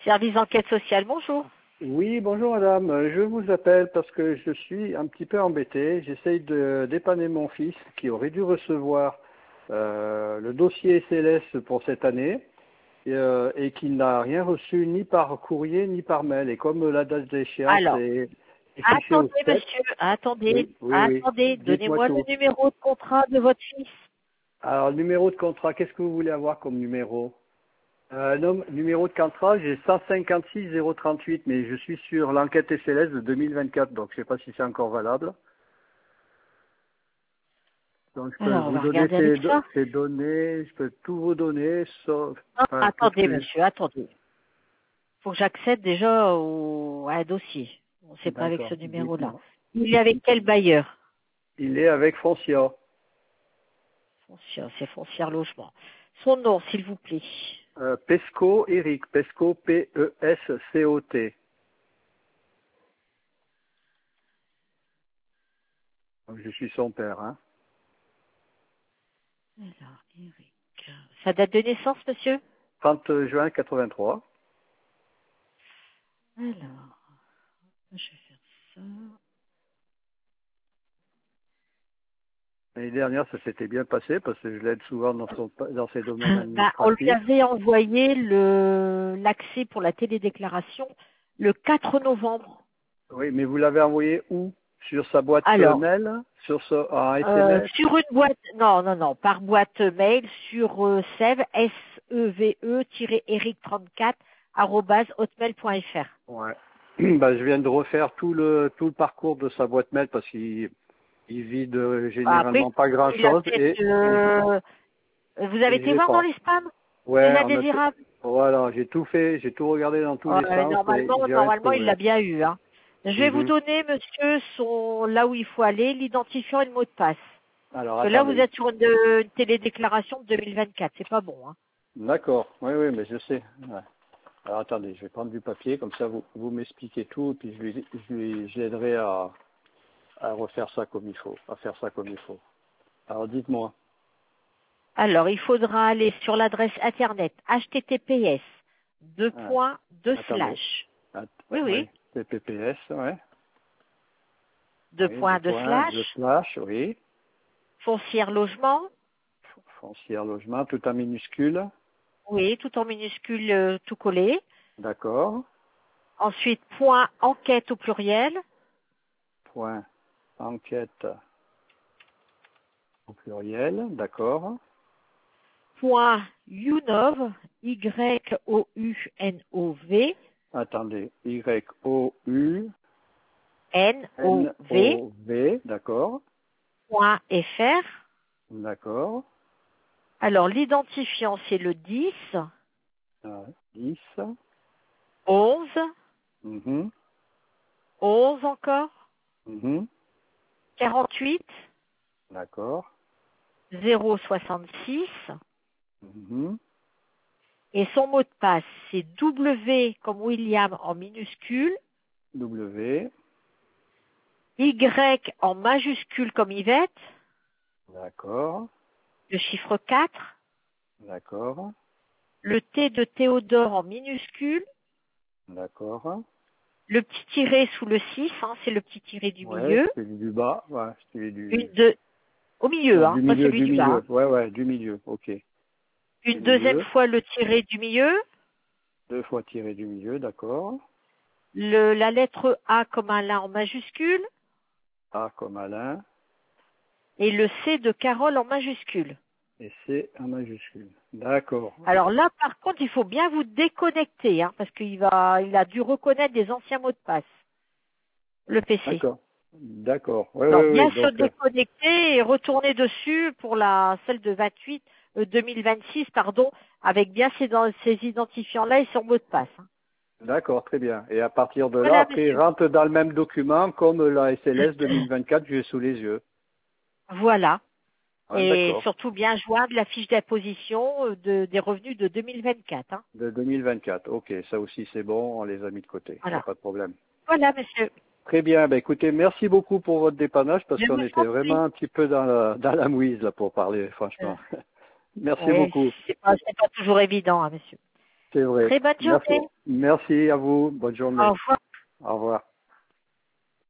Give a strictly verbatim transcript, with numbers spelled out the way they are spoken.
Service d'enquête sociale, bonjour. Oui, bonjour madame. Je vous appelle parce que je suis un petit peu embêté. J'essaye de dépanner mon fils qui aurait dû recevoir euh, le dossier S L S pour cette année et, euh, et qui n'a rien reçu ni par courrier ni par mail. Et comme la date d'échéance Alors, est, est fixée au attendez sept, monsieur, attendez, oui, oui, oui, attendez, dites-moi donnez-moi le tout. numéro de contrat de votre fils. Alors, le numéro de contrat, qu'est-ce que vous voulez avoir comme numéro? Euh, non, numéro de contrat, j'ai cent cinquante-six zéro trente-huit, mais je suis sur l'enquête S L S de deux mille vingt-quatre, donc je ne sais pas si c'est encore valable. Donc je peux Alors, on vous va donner regarder avec ces, do- ça. ces données, je peux tout vous donner, sauf Ah, enfin, toutes attendez les... monsieur, attendez. Faut que j'accède déjà au, à un dossier. On sait pas avec ce D'accord, numéro-là. dites-moi. Il est avec quel bailleur? Il est avec Foncia. Foncière, c'est Foncière Logement. Son nom, s'il vous plaît. Euh, Pesco Eric, Pesco P E S C O T. Donc, je suis son père, hein. Alors, Eric. Sa date de naissance, monsieur? trente juin quatre-vingt-trois. Alors, je vais faire ça. L'année dernière, ça s'était bien passé parce que je l'aide souvent dans, son, dans ses domaines Bah, on lui administratifs. avait envoyé le l'accès pour la télédéclaration le quatre novembre. Oui, mais vous l'avez envoyé où? Sur sa boîte euh, Alors, mail? Sur ce, en euh, S M S? sur une boîte, non, non, non, par boîte mail sur euh, seve, S E V E, Eric trente-quatre, arobase hotmail point F R. Ouais. Bah, je viens de refaire tout le tout le parcours de sa boîte mail parce qu'il il vide euh, Après, généralement pas grand il a chose et, peut-être, et, euh, vous avez et je été l'ai voir dans pas. les spams? Les Ouais, on a tout, indésirables? voilà, j'ai tout fait, j'ai tout regardé dans tous les Euh, sens et normalement, j'ai rien normalement, il trouvé. l'a bien eu, hein. Je vais vous Mhm. donner, monsieur, son, là où il faut aller, l'identifiant et le mot de passe. Alors Parce que là, vous attendez. êtes sur une, de- une télédéclaration de deux mille vingt-quatre, c'est pas bon, hein. D'accord. Oui, oui, mais je sais. Ouais. Alors attendez, je vais prendre du papier, comme ça vous, vous m'expliquez tout, et puis je lui, je lui je l'aiderai à, à refaire ça comme il faut, à faire ça comme il faut. Alors dites-moi. Alors, il faudra aller sur l'adresse internet H T T P S deux Ah, points deux attendez. slash. Att- Oui, oui, oui. P P P S, ouais. Deux Oui, deux points deux points, deux slash. slash, oui. Foncière logement. Foncière logement, tout en minuscule. Oui, tout en minuscule, euh, tout collé. D'accord. Ensuite, point enquête au pluriel. Point enquête au pluriel, d'accord. Point YouNov, Y O U N O V, Attendez, Y O U N O N V, O V, d'accord. point F R. D'accord. Alors, l'identifiant, c'est le dix, Ah, dix. onze, Mhm, onze encore, mhm, quarante-huit, d'accord. zéro soixante-six, Mhm, et son mot de passe, c'est W comme William en minuscule, W, Y en majuscule comme Yvette, d'accord. le chiffre quatre, D'accord. le T de Théodore en minuscule, D'accord. le petit tiret sous le six, hein, c'est le petit tiret du Ouais, milieu, celui du bas, ouais, celui une du... de, au milieu, Non, hein, du pas milieu, celui du du bas, milieu. hein. Ouais, ouais, du milieu, ok. Du Une deuxième milieu, fois le tiret du milieu, deux fois tiré du milieu, d'accord. le, la lettre A comme un là en majuscule, A comme Alain, et le C de Carole en majuscule. et C en majuscule. D'accord. Alors là, par contre, il faut bien vous déconnecter, hein, parce qu'il va, il a dû reconnaître des anciens mots de passe, le P C. D'accord. D'accord. Oui, Alors oui, bien oui. se Donc, euh, déconnecter et retourner dessus pour la celle de vingt-huit, euh, deux mille vingt-six, pardon, avec bien ces, ces identifiants-là et son mot de passe, hein. d'accord, très bien. Et à partir de là, Voilà, après, il monsieur. rentre dans le même document comme la S L S deux mille vingt-quatre que j'ai sous les yeux. Voilà. Ouais, Et d'accord. surtout bien joindre la fiche d'imposition euh, de, des revenus de deux mille vingt-quatre, hein. De deux mille vingt-quatre. Ok, ça aussi c'est bon, on les a mis de côté. Il n'y a Voilà. pas de problème. Voilà, monsieur. Très bien. Ben, écoutez, merci beaucoup pour votre dépannage parce Je qu'on vous était en vraiment prie. un petit peu dans la, dans la mouise là pour parler, Euh, franchement. Merci oui, beaucoup. c'est pas, c'est pas toujours évident, hein, monsieur. C'est vrai. Très bonne Merci. journée. Merci à vous. Bonne journée. Au revoir. Au revoir.